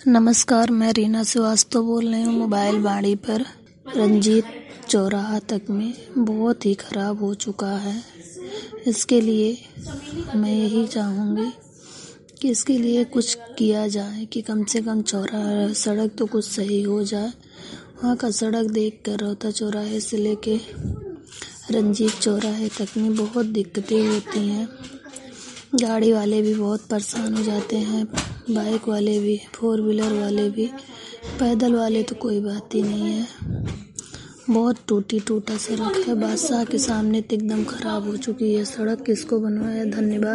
नमस्कार, मैं रीना श्रीवास्तव बोल रही हूँ। मोबाइल बाड़ी पर रंजीत चौराहा तक में बहुत ही ख़राब हो चुका है। इसके लिए मैं यही चाहूँगी कि इसके लिए कुछ किया जाए कि कम से कम चौराहा सड़क तो कुछ सही हो जाए। वहाँ का सड़क देखकर रोहता चौराहे से लेके रंजीत चौराहे तक में बहुत दिक्कतें होती हैं। गाड़ी वाले भी बहुत परेशान हो जाते हैं, बाइक वाले भी, 4 व्हीलर वाले भी, पैदल वाले तो कोई बात ही नहीं है। बहुत टूटा सड़क है। बादशाह के सामने तो एकदम ख़राब हो चुकी है सड़क। किसको बनवाया? धन्यवाद।